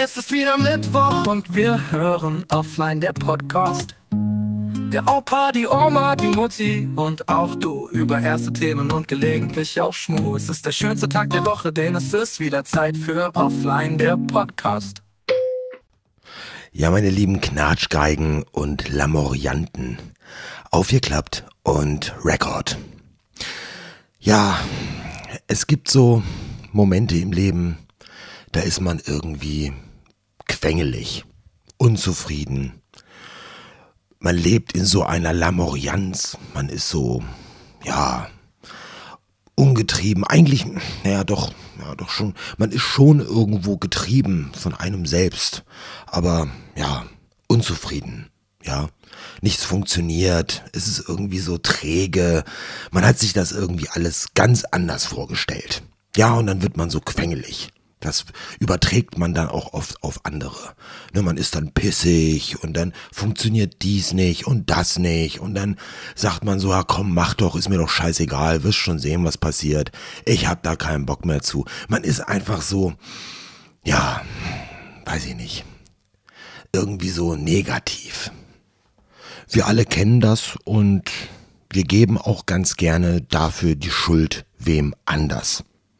Es ist wieder Mittwoch und wir hören offline der Podcast. Der Opa, die Oma, die Mutti und auch du über erste Themen und gelegentlich auch Schmu. Es ist der schönste Tag der Woche, denn es ist wieder Zeit für offline der Podcast. Ja, meine lieben Knatschgeigen und Lamorianten, aufgeklappt und Rekord. Ja, es gibt so Momente im Leben, da ist man irgendwie quengelig, unzufrieden. Man lebt in so einer Lamorianz, man ist so, ja, ungetrieben. Eigentlich, doch schon. Man ist schon irgendwo getrieben von einem selbst, aber ja, unzufrieden. Ja, nichts funktioniert, es ist irgendwie so träge, man hat sich das irgendwie alles ganz anders vorgestellt. Ja, und dann wird man so quengelig. Das überträgt man dann auch oft auf andere. Ne, man ist dann pissig und dann funktioniert dies nicht und das nicht und dann sagt man so, ja komm, mach doch, ist mir doch scheißegal, wirst schon sehen, was passiert. Ich hab da keinen Bock mehr zu. Man ist einfach so, ja, weiß ich nicht, irgendwie so negativ. Wir alle kennen das und wir geben auch ganz gerne dafür die Schuld wem anders.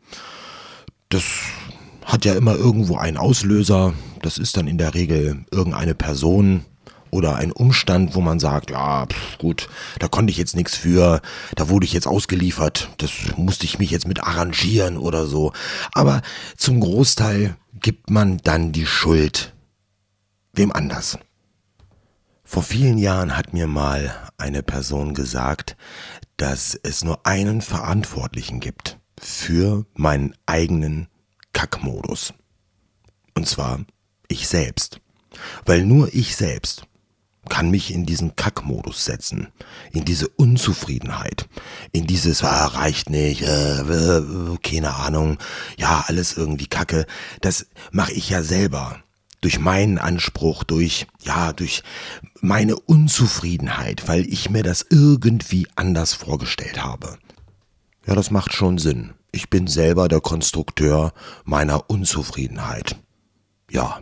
Das hat ja immer irgendwo einen Auslöser, das ist dann in der Regel irgendeine Person oder ein Umstand, wo man sagt, ja, gut, da konnte ich jetzt nichts für, da wurde ich jetzt ausgeliefert, das musste ich mich jetzt mit arrangieren oder so. Aber zum Großteil gibt man dann die Schuld wem anders. Vor vielen Jahren hat mir mal eine Person gesagt, dass es nur einen Verantwortlichen gibt für meinen eigenen Kackmodus. Und zwar ich selbst. Weil nur ich selbst kann mich in diesen Kackmodus setzen, in diese Unzufriedenheit, in dieses, reicht nicht, keine Ahnung, ja, alles irgendwie Kacke. Das mache ich ja selber. Durch meinen Anspruch, durch meine Unzufriedenheit, weil ich mir das irgendwie anders vorgestellt habe. Ja, das macht schon Sinn. Ich bin selber der Konstrukteur meiner Unzufriedenheit. Ja.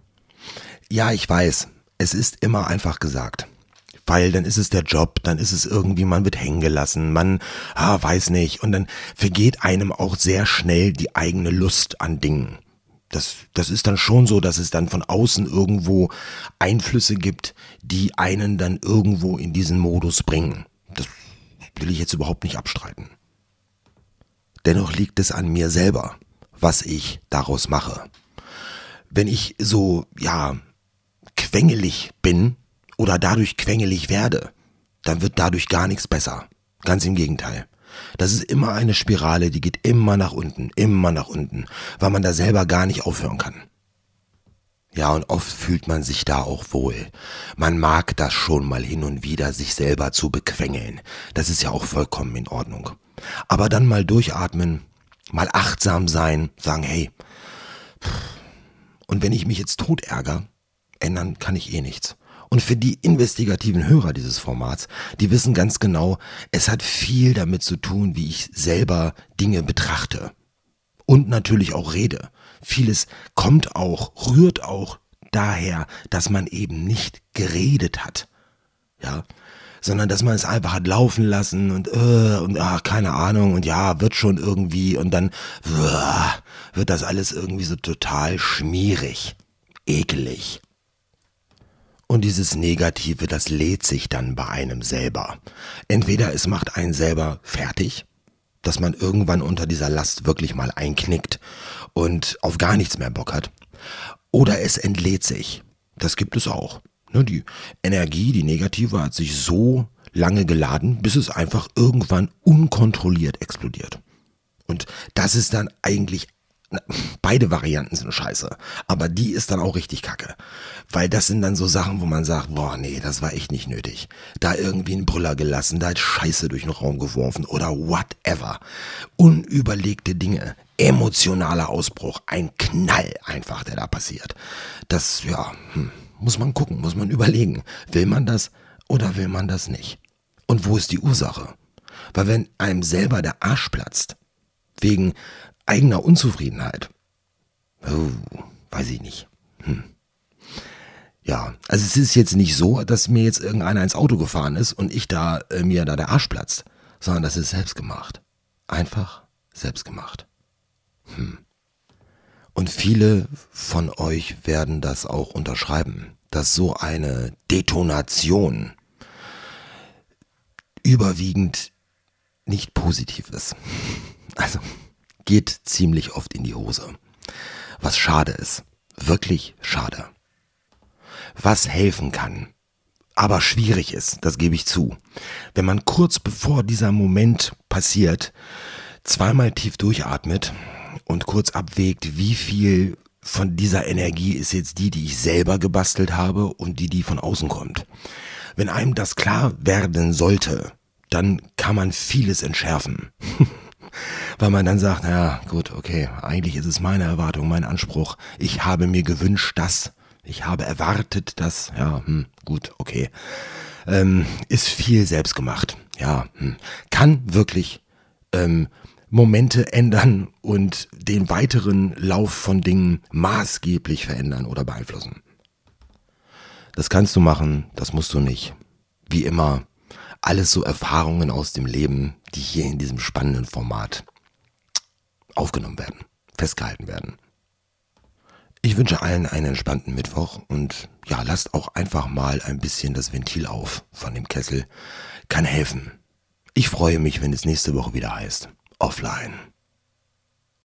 Ja, ich weiß, es ist immer einfach gesagt. Weil dann ist es der Job, dann ist es irgendwie, man wird hängen gelassen, man, weiß nicht. Und dann vergeht einem auch sehr schnell die eigene Lust an Dingen. Das ist dann schon so, dass es dann von außen irgendwo Einflüsse gibt, die einen dann irgendwo in diesen Modus bringen. Das will ich jetzt überhaupt nicht abstreiten. Dennoch liegt es an mir selber, was ich daraus mache. Wenn ich so, quengelig bin oder dadurch quengelig werde, dann wird dadurch gar nichts besser. Ganz im Gegenteil. Das ist immer eine Spirale, die geht immer nach unten, weil man da selber gar nicht aufhören kann. Ja, und oft fühlt man sich da auch wohl. Man mag das schon mal hin und wieder, sich selber zu bequengeln. Das ist ja auch vollkommen in Ordnung. Aber dann mal durchatmen, mal achtsam sein, sagen, hey, und wenn ich mich jetzt tot ärgere, ändern kann ich eh nichts. Und für die investigativen Hörer dieses Formats, die wissen ganz genau, es hat viel damit zu tun, wie ich selber Dinge betrachte. Und natürlich auch rede. Vieles rührt auch daher, dass man eben nicht geredet hat. Ja, sondern dass man es einfach hat laufen lassen und keine Ahnung und ja, wird schon irgendwie und dann wird das alles irgendwie so total schmierig, ekelig. Und dieses Negative, das lädt sich dann bei einem selber. Entweder es macht einen selber fertig, dass man irgendwann unter dieser Last wirklich mal einknickt und auf gar nichts mehr Bock hat, oder es entlädt sich. Das gibt es auch. Die Energie, die negative, hat sich so lange geladen, bis es einfach irgendwann unkontrolliert explodiert. Und das ist dann eigentlich, beide Varianten sind scheiße, aber die ist dann auch richtig kacke. Weil das sind dann so Sachen, wo man sagt, boah nee, das war echt nicht nötig. Da irgendwie einen Brüller gelassen, da hat Scheiße durch den Raum geworfen oder whatever. Unüberlegte Dinge, emotionaler Ausbruch, ein Knall einfach, der da passiert. Das, muss man gucken, muss man überlegen. Will man das oder will man das nicht? Und wo ist die Ursache? Weil wenn einem selber der Arsch platzt, wegen eigener Unzufriedenheit, weiß ich nicht. Ja, also es ist jetzt nicht so, dass mir jetzt irgendeiner ins Auto gefahren ist und mir da der Arsch platzt, sondern das ist selbst gemacht. Einfach selbst gemacht. Und viele von euch werden das auch unterschreiben, dass so eine Detonation überwiegend nicht positiv ist. Also geht ziemlich oft in die Hose. Was schade ist. Wirklich schade. Was helfen kann, aber schwierig ist, das gebe ich zu. Wenn man kurz bevor dieser Moment passiert, zweimal tief durchatmet und kurz abwägt, wie viel von dieser Energie ist jetzt die ich selber gebastelt habe und die von außen kommt. Wenn einem das klar werden sollte, dann kann man vieles entschärfen. Weil man dann sagt, naja, gut, okay, eigentlich ist es meine Erwartung, mein Anspruch. Ich habe mir gewünscht, dass, ich habe erwartet, dass, ja, gut, okay. Ist viel selbst gemacht. Ja, kann wirklich Momente ändern und den weiteren Lauf von Dingen maßgeblich verändern oder beeinflussen. Das kannst du machen, das musst du nicht. Wie immer, alles so Erfahrungen aus dem Leben, die hier in diesem spannenden Format aufgenommen werden, festgehalten werden. Ich wünsche allen einen entspannten Mittwoch und ja, lasst auch einfach mal ein bisschen das Ventil auf von dem Kessel. Kann helfen. Ich freue mich, wenn es nächste Woche wieder heißt Offline.